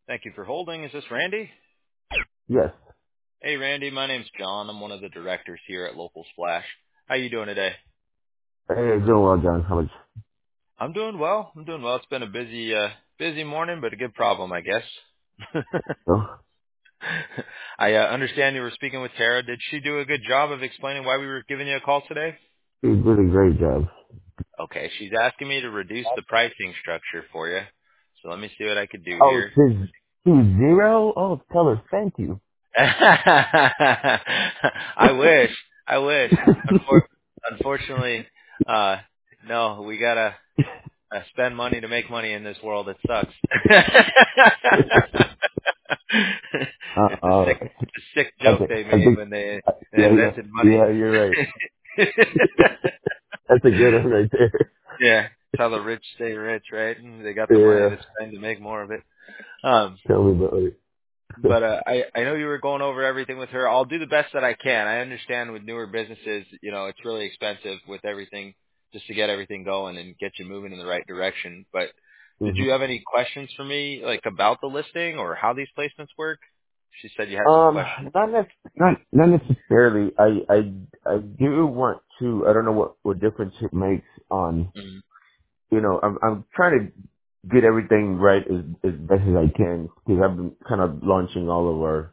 Thank you for holding. Is this Randy? Yes. Hey, Randy. My name's John. I'm one of the directors here at Local Splash. How you doing today? Hey, doing well, John. How much? I'm doing well. It's been a busy morning, but a good problem, I guess. Oh, I understand you were speaking with Tara. Did she do a good job of explaining why we were giving you a call today? you did a great job. Okay, she's asking me to reduce the pricing structure for you. So let me see what I could do Oh, here. she's zero? Oh, tell her thank you. I wish. I wish. Unfortunately, uh, no, we gotta spend money to make money in this world. It sucks. It's a All sick, right. it's a sick That's joke they I made think, when they yeah, invented money. yeah, you're right. That's a good one right there. Yeah, it's how the rich stay rich, right? And they got the money Yeah. to spend to make more of it. Um, Tell me about it. But I know you were going over everything with her. I'll do the best that I can. I understand with newer businesses, it's really expensive with everything just to get everything going and get you moving in the right direction. But did hmm you have any questions for me, like about the listing or how these placements work? She said you had some questions. not necessarily. I do want to. I don't know what difference it makes on. Mhm. I'm trying to get everything right as best as I can because I've been kind of launching all of our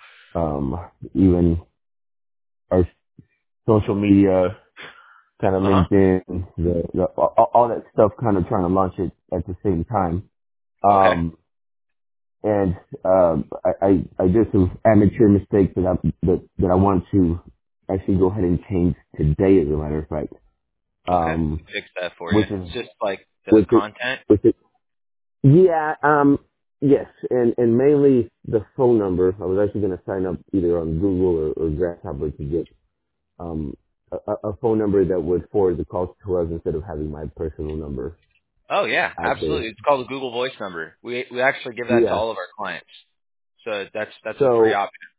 even our social media, kind of Uh-huh. LinkedIn, all that stuff, kind of trying to launch it at the same time. Okay. And I did some amateur mistakes that I want to actually go ahead and change today, as a matter of fact. Okay. Fix that for you. Which is It's just like the with it content. with it. Yeah. Yes, and mainly the phone number. I was actually going to sign up either on Google or Grasshopper to get um, a phone number that would forward the calls to us instead of having my personal number Oh yeah, out there. absolutely. It's called the Google Voice number. We actually give that to Yeah. all of our clients. So that's a free So, option.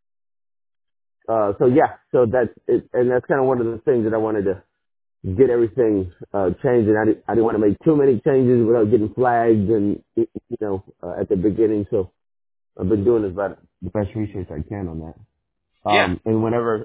so that's it, and that's kind of one of the things that I wanted to get everything changed, and I didn't want to make too many changes without getting flagged, and at the beginning. So I've been doing about the best research I can on that. Yeah. And whenever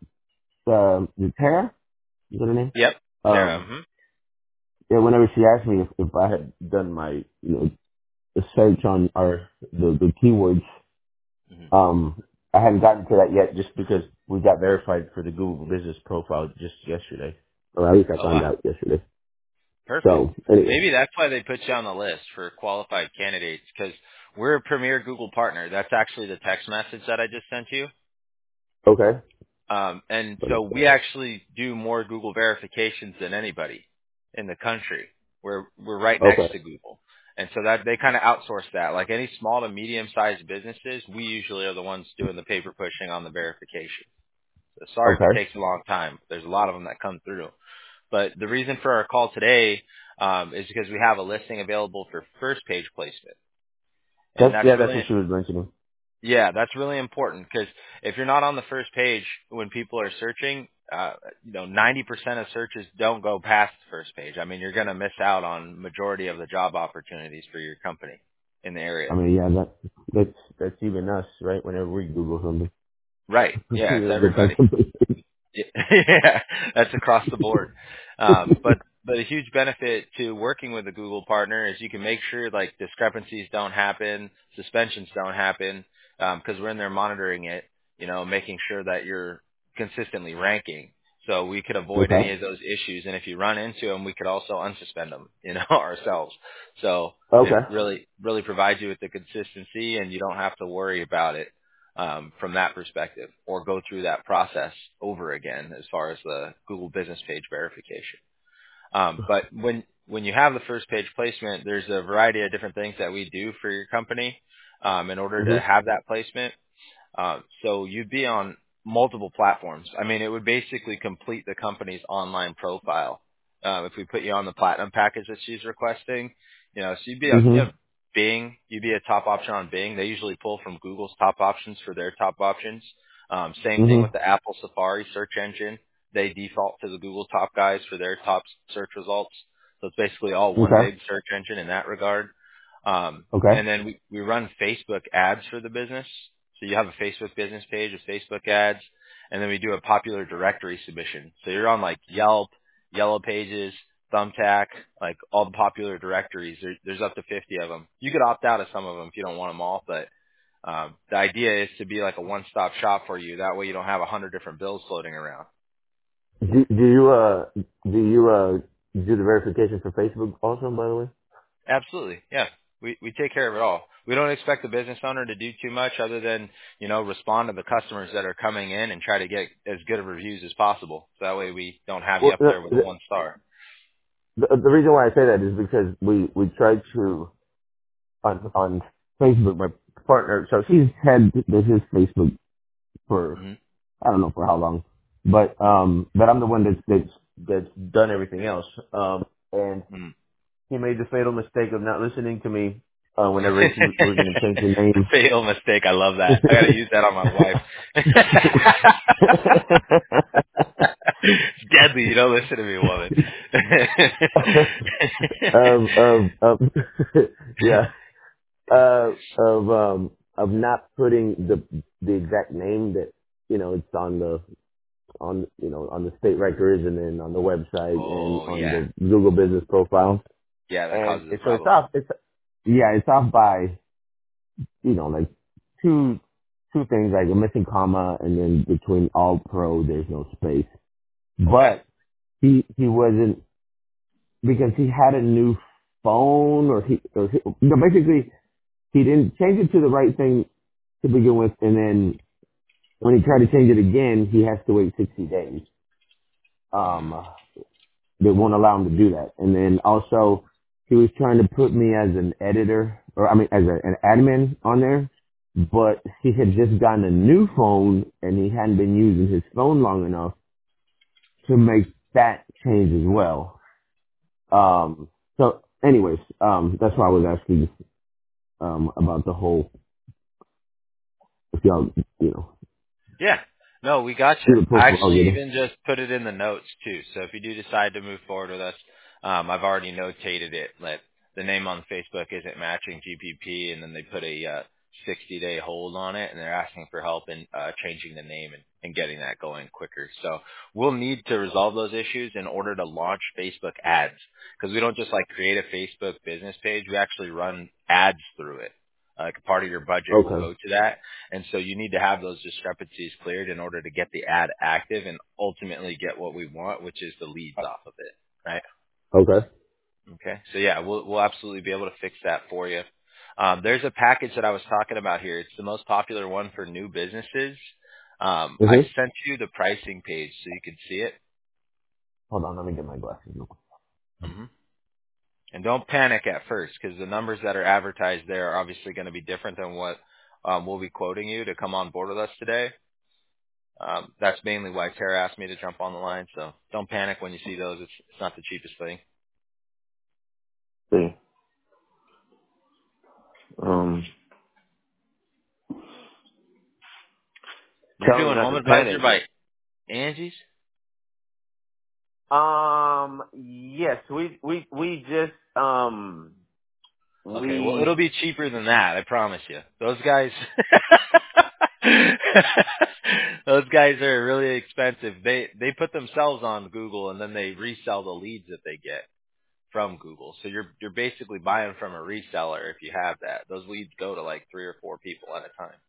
the Tara, is that her name? Yep. Sarah. Um, yeah, whenever she asked me if I had done my the search on the keywords. Hmm. I hadn't gotten to that yet just because we got verified for the Google Business profile just yesterday. Or at least I Oh, found wow. out yesterday. Perfect. So, anyway. Maybe that's why they put you on the list for qualified candidates, because we're a premier Google partner. That's actually the text message that I just sent you. Okay. And so we actually do more Google verifications than anybody in the country. We're right next Okay. to Google. And so that they kind of outsource that. Like any small to medium sized businesses, we usually are the ones doing the paper pushing on the verification. So sorry if it Okay. takes a long time. There's a lot of them that come through. But the reason for our call today is because we have a listing available for first page placement, and That's that's that's really what she was mentioning. that's really important because if you're not on the first page when people are searching, 90% of searches don't go past the first page. I mean, you're going to miss out on majority of the job opportunities for your company in the area. I mean, yeah, that's even us, right? Whenever we Google something, Right? Yeah, we it's don't go everybody. past something. Yeah, yeah, that's across the board. But a huge benefit to working with a Google partner is you can make sure like discrepancies don't happen, suspensions don't happen, because we're in there monitoring it, making sure that you're consistently ranking. So we could avoid any Okay. of those issues, and if you run into them, we could also unsuspend them, ourselves. So it Okay. really provides you with the consistency, and you don't have to worry about it from that perspective or go through that process over again as far as the Google business page verification. But when you have the first page placement, there's a variety of different things that we do for your company in order to Mhm. have that placement. So you'd be on multiple platforms. I mean, it would basically complete the company's online profile if we put you on the platinum package that she's requesting. So you'd be on Mhm. Bing. You'd be a top option on Bing. They usually pull from Google's top options for their top options. Same thing Mhm. with the Apple Safari search engine. They default to the Google top guys for their top search results. So it's basically all one Okay. big search engine in that regard. Okay. And then we run Facebook ads for the business. So you have a Facebook business page with Facebook ads, and then we do a popular directory submission. So you're on like Yelp, Yellow Pages, Thumbtack, like all the popular directories. There's up to 50 of them. You could opt out of some of them if you don't want them all, but the idea is to be like a one-stop shop for you. That way you don't have 100 different bills floating around. Do you do the verification for Facebook also, by the way? Absolutely. Yeah. We take care of it all. We don't expect the business owner to do too much other than, respond to the customers that are coming in and try to get as good of reviews as possible. So that way we don't have you Well, up there with a one star. the reason why I say that is because we tried to on Facebook. My partner, so he's had his Facebook for Hmm. I don't know for how long, but I'm the one that's done everything else. And Hmm. he made the fatal mistake of not listening to me whenever we're going to change the name. Fatal mistake. I love that. I got to use that on my wife. It's deadly. You don't listen to me, woman. of yeah of not putting the exact name that it's on the state records and then on the website and Oh, on yeah. the Google business profile. Yeah, that And causes a so it's problem. off. It's off by like two things, like a missing comma, and then between all pro there's no space. Okay. But he wasn't, because he had a new phone, basically he didn't change it to the right thing to begin with, and then when he tried to change it again, he has to wait 60 days. Mm. Um, they won't allow him to do that. And then also, he was trying to put me as an editor, or I mean, as an admin on there, but he had just gotten a new phone and he hadn't been using his phone long enough to make that change as well. So anyways, that's why I was asking, about the whole, if y'all, Yeah. No, we got you. do the I profile actually again. even just put it in the notes too. So if you do decide to move forward with us, I've already notated it that the name on Facebook isn't matching GPP, and then they put a 60-day hold on it, and they're asking for help in changing the name and getting that going quicker. So we'll need to resolve those issues in order to launch Facebook ads, because we don't just like create a Facebook business page. We actually run ads through it. Like a part of your budget will Okay. go to that. And so you need to have those discrepancies cleared in order to get the ad active and ultimately get what we want, which is the leads off of it. Right? Okay. Okay. So yeah, we'll absolutely be able to fix that for you. There's a package that I was talking about here. It's the most popular one for new businesses. I Mm-hmm. sent you the pricing page so you could see it. Hold on, let me get my glasses. Hmm. And don't panic at first, because the numbers that are advertised there are obviously going to be different than what we'll be quoting you to come on board with us today. That's mainly why Tara asked me to jump on the line. So don't panic when you see those. It's not the cheapest thing. See. You're Tell me doing not Home to Advisor panic. by Angie's? Yes, we just, Okay, well, it'll we, be cheaper than that. I promise you. Those guys, those guys are really expensive. They put themselves on Google and then they resell the leads that they get from Google. So you're basically buying from a reseller if you have that. Those leads go to like 3 or 4 people at a time.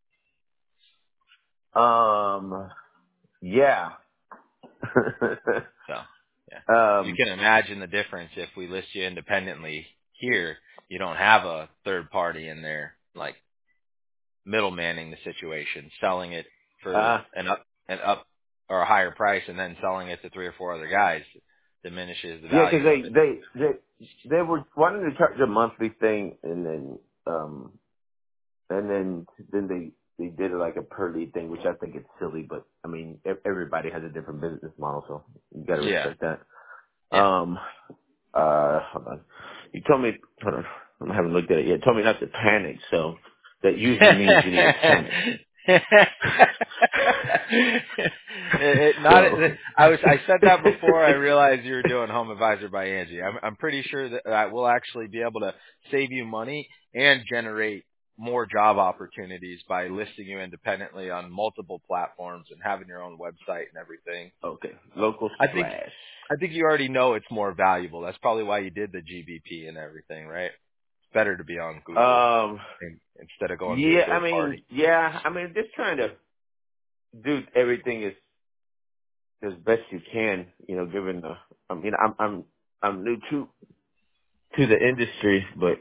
yeah. So, yeah. You um, can imagine the difference if we list you independently here. You don't have a third party in there, like middlemanning the situation, selling it for uh, an up or a higher price and then selling it to 3 or 4 other guys diminishes the yeah, cause value of it. they were wanting to charge a monthly thing um, and then they did it like a per lead thing, which I think is silly, but I mean, everybody has a different business model, so you gotta Yeah. respect that. Yeah. Um, hold on. You told me, hold on, I haven't looked at it yet. You told me not to panic, so that usually means you need to panic. Not. So, I said that before I realized you were doing Home Advisor by Angie. I'm pretty sure that we'll actually be able to save you money and generate more job opportunities by listing you independently on multiple platforms and having your own website and everything. okay, local I think splash. I think you already know it's more valuable. That's probably why you did the GBP and everything, right? It's better to be on Google Um, instead of going through a yeah, third party. I mean, just trying to do everything as best you can, given the, I mean, I'm new to the industry, but,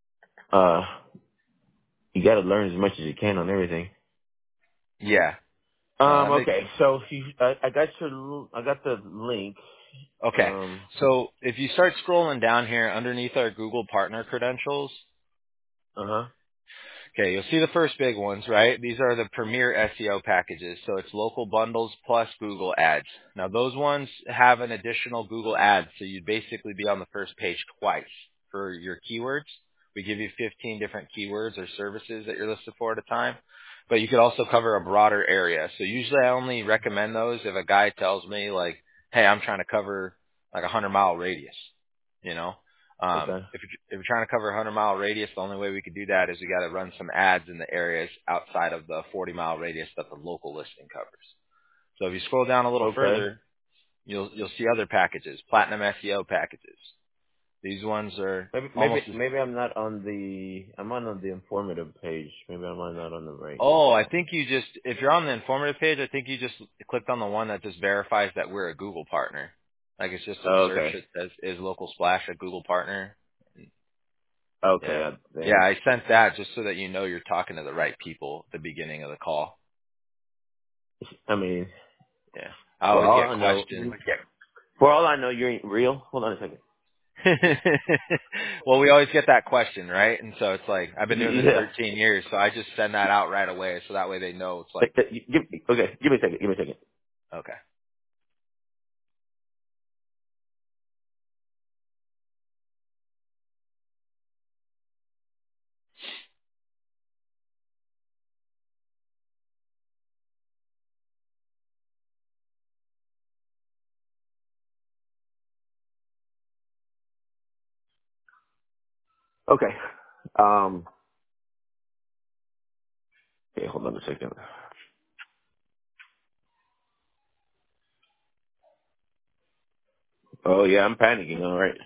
you gotta learn as much as you can on everything. Yeah. No, that makes Okay, so I got the link. Okay. So if you start scrolling down here underneath our Google partner credentials, Uh-huh. okay, you'll see the first big ones, right? These are the premier SEO packages. So it's local bundles plus Google ads. Now those ones have an additional Google ads. So you'd basically be on the first page twice for your keywords. We give you 15 different keywords or services that you're listed for at a time. But you could also cover a broader area. So usually I only recommend those if a guy tells me like, hey, I'm trying to cover like a 100-mile radius, you know? Okay. If you're trying to cover a 100-mile radius, the only way we could do that is we got to run some ads in the areas outside of the 40-mile radius that the local listing covers. So if you scroll down a little Okay. further, you'll see other packages, platinum SEO packages. These ones are almost as Maybe I'm on the informative page. Maybe I'm not on the right. Oh, I think if you're on the informative page, I think you just clicked on the one that just verifies that we're a Google partner. Like it's just a Oh, search okay. that says, is local splash a Google partner? Okay. Yeah. Yeah, Then, I sent that just so that you know you're talking to the right people at the beginning of the call. I mean, Yeah. I for always all get I know, questions. you ain't real. Hold on a second. Well, we always get that question, right? And so it's like, I've been doing this Yeah. 13 years, so I just send that out right away so that way they know it's like, Give me a second. Give me a second. okay. Okay. Um. Okay. Hold on a second. Oh yeah, I'm panicking. All right.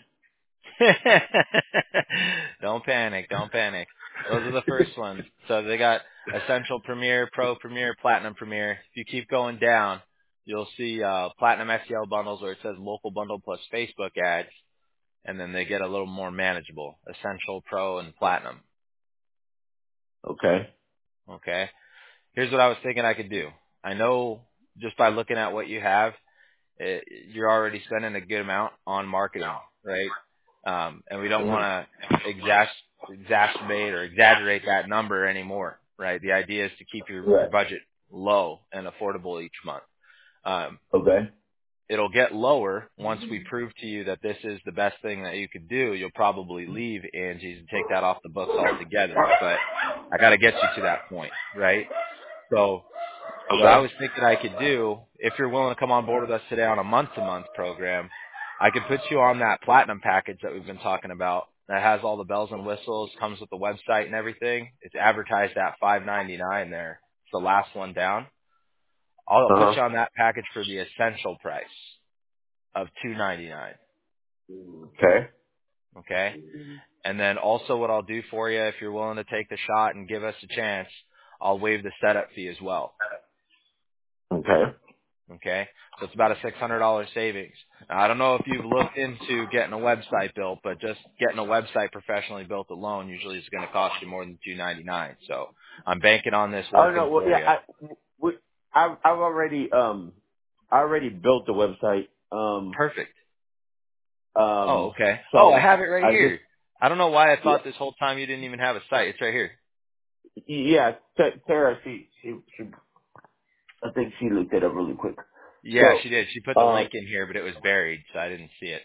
Don't panic. Don't panic. Those are the first ones. So they got Essential Premier, Pro Premier, Platinum Premier. If you keep going down, you'll see Platinum SEO bundles where it says local bundle plus Facebook ads, and then they get a little more manageable. Essential, Pro, and Platinum. Okay. Okay? Here's what I was thinking I could do. I know just by looking at what you have, you're already spending a good amount on marketing, right? And we don't Mhm. want to exacerbate or exaggerate that number anymore, right? The idea is to keep your Right. budget low and affordable each month. Um, Okay. it'll get lower once we prove to you that this is the best thing that you could do. You'll probably leave Angie's and take that off the books altogether. But I got to get you to that point, right? So what I Okay. was thinking I could do, if you're willing to come on board with us today on a month-to-month program, I could put you on that platinum package that we've been talking about that has all the bells and whistles, comes with the website and everything. It's advertised at $5.99 there. It's the last one down. I'll Uh put huh. you on that package for the essential price of $2.99. Okay. Okay? And then also what I'll do for you, if you're willing to take the shot and give us a chance, I'll waive the setup fee as well. Okay. Okay, so it's about a $600 savings. Now, I don't know if you've looked into getting a website built, but just getting a website professionally built alone usually is going to cost you more than $299. So I'm banking on this Oh working no. Well, for yeah. you. We, I've already I already built the website. Perfect. Oh, okay. Oh, I So have it right I just here. I don't know why I yeah thought this whole time you didn't even have a site. It's right here. yeah. Tara, she I think she looked it up really quick. Yeah, she So did. She put the link in here, but it was buried, so I didn't see it.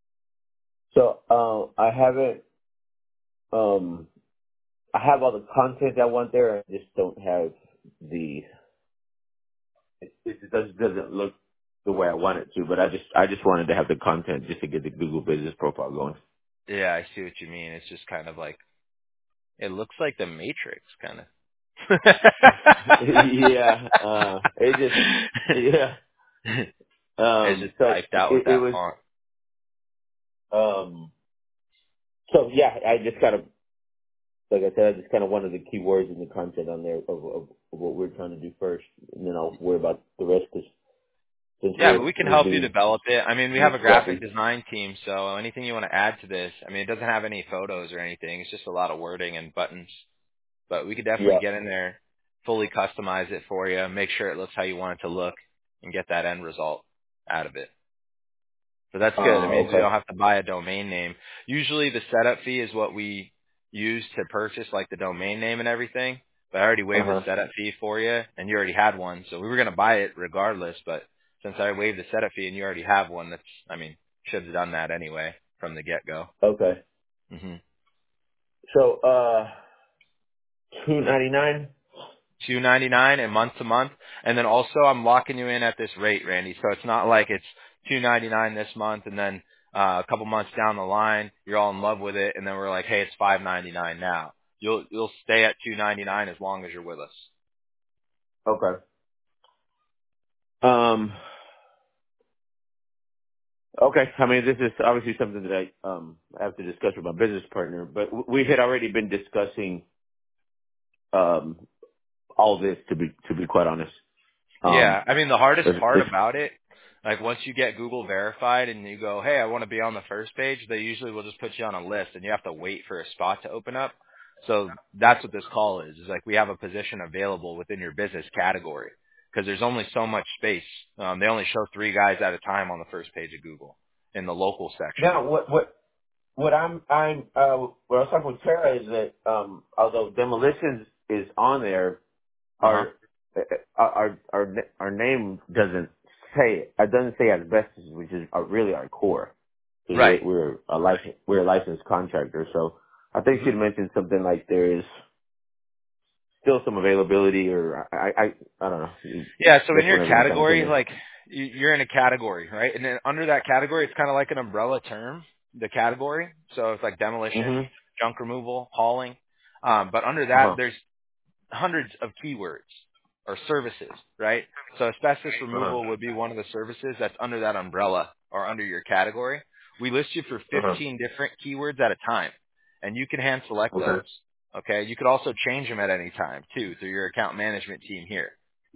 I haven't I have all the content I want there. I just don't have. the doesn't look the way I want it to. But I just wanted to have the content just to get the Google Business Profile going. Yeah, I see what you mean. It's just kind of like it looks like the Matrix, kind of. Yeah, yeah. It's just So typed out with it that was font. so yeah. I just kind of like I said, I just kind of wanted the keywords and the content on there of what we're trying to do first, and then I'll worry about the rest. Because since Yeah, but we can we're help you being develop it. I mean, we have more a graphic scrappy. design team, so anything you want to add to this, I mean, it doesn't have any photos or anything. It's just a lot of wording and buttons. But we could definitely Yeah. get in there, fully customize it for you, make sure it looks how you want it to look, and get that end result out of it. So that's good. It means you Okay. don't have to buy a domain name. Usually the setup fee is what we use to purchase like the domain name and everything. But I already waived the Uh setup fee for you, and you already had one. So we were going to buy it regardless, but since I waived the setup fee and you already have one, that's, I mean, should have done that anyway from the get-go. huh. Okay. hmm So $2.99. $2.99 and month to month, and then also I'm locking you in at this rate, Randy. So it's not like it's $2.99 this month, and then a couple months down the line you're all in love with it, and then we're like, hey, it's $5.99 now. You'll stay at $2.99 as long as you're with us. Okay. Um. Okay. I mean, this is obviously something that I have to discuss with my business partner, but we had already been discussing um all this to be quite honest. Yeah, I mean the hardest part It's, about it, like once you get Google verified and you go, hey, I want to be on the first page, they usually will just put you on a list and you have to wait for a spot to open up. So that's what this call is like we have a position available within your business category because there's only so much space. They only show 3 guys at a time on the first page of Google in the local section. now what what I was talking with Tara is that although demolitions is on there, Uh-huh. our our name doesn't say it. It doesn't say asbestos, which is really our core. Because Right. we're a licensed contractor. So I think Mhm. she'd mentioned something like there is still some availability, or I don't know. Yeah, so in That's your whenever you kind of come category, in. like you're in a category, right? And then under that category, it's kind of like an umbrella term, the category. So it's like demolition, Mhm. junk removal, hauling. But under Uh that, huh. there's hundreds of keywords or services, right? So asbestos Uh huh. removal would be one of the services that's under that umbrella or under your category. We list you for Uh huh. 15 different keywords at a time, and you can hand select those. Okay. Okay, you could also change them at any time too through your account management team here.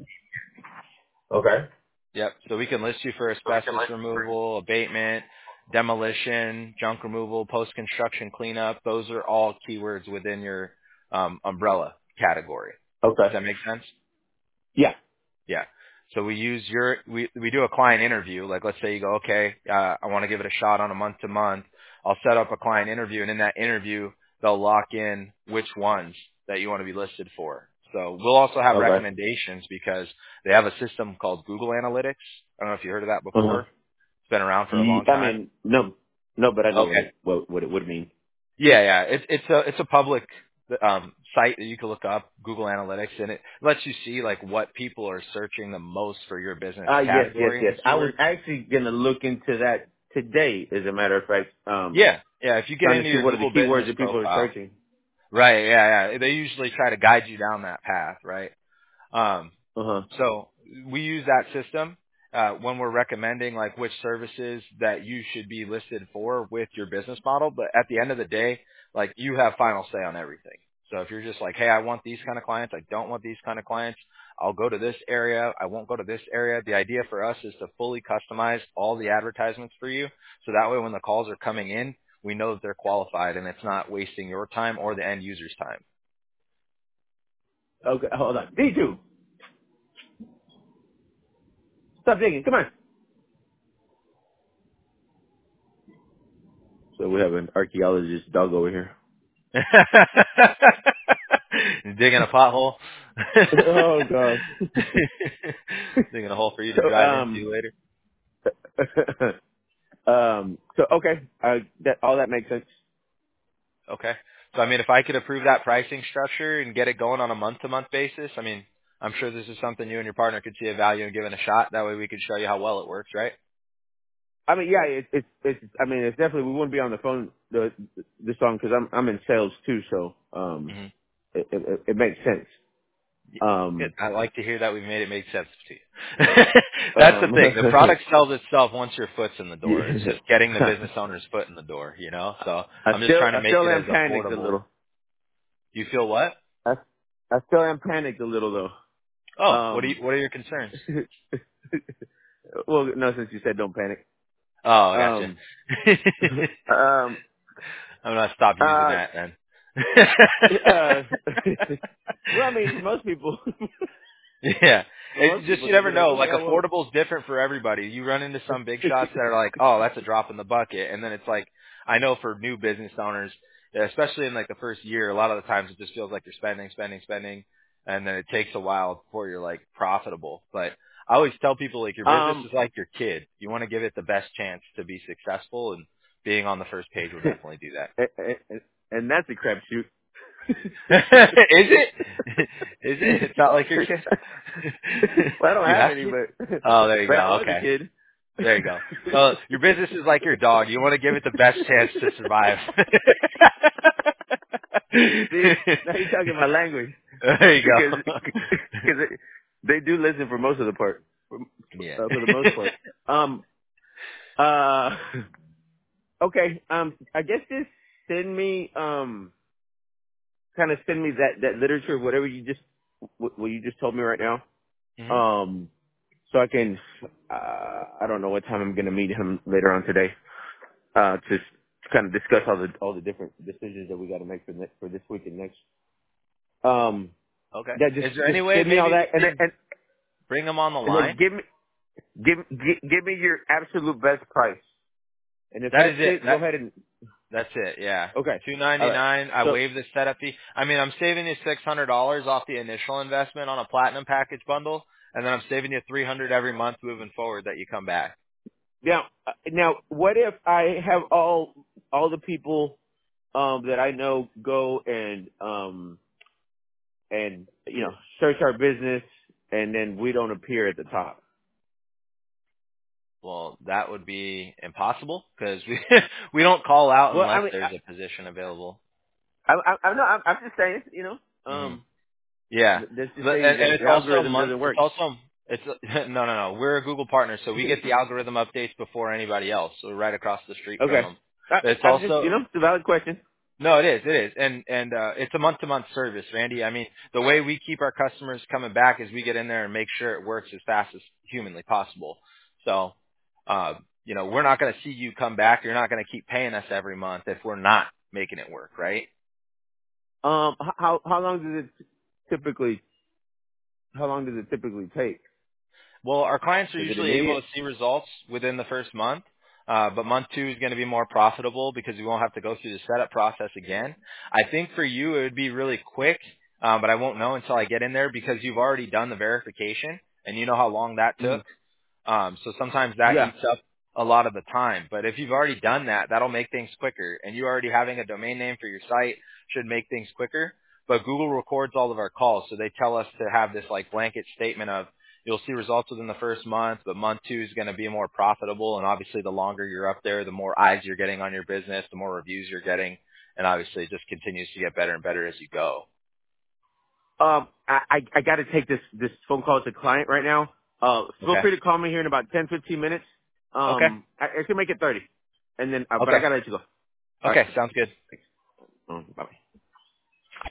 Okay. Yep. So we can list you for asbestos removal, abatement, demolition, junk removal, post-construction cleanup. Those are all keywords within your umbrella category. Does Okay. that make sense? Yeah. Yeah. So we do a client interview. Like let's say you go, okay, I want to give it a shot on a month to month. I'll set up a client interview, and in that interview, they'll lock in which ones that you want to be listed for. So we'll also have Okay. recommendations because they have a system called Google Analytics. I don't know if you heard of that Uh huh. before. It's been around for a long I time. mean, no, but I know Okay. what it would mean. Yeah, yeah. It's a public site that you can look up, Google Analytics, and it lets you see like what people are searching the most for your business Yes, yes, category yes. and I was keywords. actually gonna look into that today, as a matter of fact. Yeah, yeah. If you get Trying into to see your what are the Google keywords business that people are profile, searching. right? Yeah, yeah. They usually try to guide you down that path, right? Um, Uh huh. so we use that system when we're recommending like which services that you should be listed for with your business model. But at the end of the day, like you have final say on everything. So if you're just like, hey, I want these kind of clients, I don't want these kind of clients, I'll go to this area, I won't go to this area. The idea for us is to fully customize all the advertisements for you. So that way when the calls are coming in, we know that they're qualified and it's not wasting your time or the end user's time. Okay, hold on. D2, stop digging. Come on. So we have an archaeologist dog over here. Digging a pothole. Oh god. Digging a hole for you to so drive into later. so okay, that all that makes sense. Okay. So I mean, if I could approve that pricing structure and get it going on a month-to-month basis, I mean, I'm sure this is something you and your partner could see a value in giving a shot. That way we could show you how well it works, right? I mean, yeah, I mean, it's definitely, we wouldn't be on the phone this song because I'm in sales too, so, Hmm. it makes sense. Good. Um, I like to hear that we've made it make sense to you. That's the thing. The product sells itself once your foot's in the door. It's yeah. just getting the business owner's foot in the door, So I'm just trying to I make still it am as panicked a affordable. little. You feel what? I, I still am panicked a little though. Oh, what are your concerns? Well, no, since you said don't panic. Oh, I gotcha. Um, um, I'm gonna stop using uh, that then. uh, well, I mean, for most people, Yeah. for It's most just people, you they'd never be like, know. oh Like yeah, well, affordable is different for everybody. You run into some big shots that are like, oh, that's a drop in the bucket, and then it's like, I know for new business owners, especially in like the first year, a lot of the times it just feels like you're spending, and then it takes a while before you're like profitable. But I always tell people like your business um, is like your kid. You want to give it the best chance to be successful, and being on the first page will definitely do that. and that's a crapshoot. Is it? Is it? It's not like your kid. Well, I don't You have have any, kids? but Oh, there you but I go. was a Okay, kid. there you go. So your business is like your dog. You want to give it the best chance to survive. See, now you're talking my language There you because go. they do listen for most of the part, Yeah. for the most part. Um. Uh. Okay. I guess just send me kind of send me that literature, whatever you just what you just told me right now. Hmm. Um. So I can. I don't know what time I'm gonna meet him later on today. To kind of discuss all the different decisions that we got to make for this week and next. Um. Okay. Yeah. Is there Just any way send me all maybe that, we can bring them on the and then line? give me your absolute best price. And if That that's is it. it, go ahead and That's it, yeah. okay. All right. $299. I So waive the setup fee. I mean, I'm saving you $600 off the initial investment on a platinum package bundle, and then I'm saving you $300 every month moving forward that you come back. now, what if I have all the people that I know go and search our business, and then we don't appear at the top? Well, that would be impossible because we we don't call out Well, I unless mean, there's a position available. I'm just saying, Hmm. Yeah, let's just but, say and that it's the also algorithm doesn't work. it's no. We're a Google partner, so we get the algorithm updates before anybody else. So we're right across the street from Okay. them. It's I'm just, also it's a valid question. No, it is. And it's a month-to-month service, Randy. I mean, the way we keep our customers coming back is we get in there and make sure it works as fast as humanly possible. So, we're not going to see you come back. You're not going to keep paying us every month if we're not making it work, right? How long does it typically take? Well, our clients are Is it usually able immediate? to see results within the first month, but month two is going to be more profitable because we won't have to go through the setup process again. I think for you it would be really quick, but I won't know until I get in there because you've already done the verification and you know how long that took. Mm. So sometimes that Yeah. eats up a lot of the time. But if you've already done that, that'll make things quicker. And you already having a domain name for your site should make things quicker. But Google records all of our calls, so they tell us to have this like blanket statement of you'll see results within the first month, but month two is going to be more profitable. And obviously, the longer you're up there, the more eyes you're getting on your business, the more reviews you're getting, and obviously, it just continues to get better and better as you go. I got to take this phone call to a client right now. Feel Okay. free to call me here in about 10-15 minutes. Okay. I can make it 30, and then but I Okay. got to let you go. All right. Okay. Sounds good. Thanks.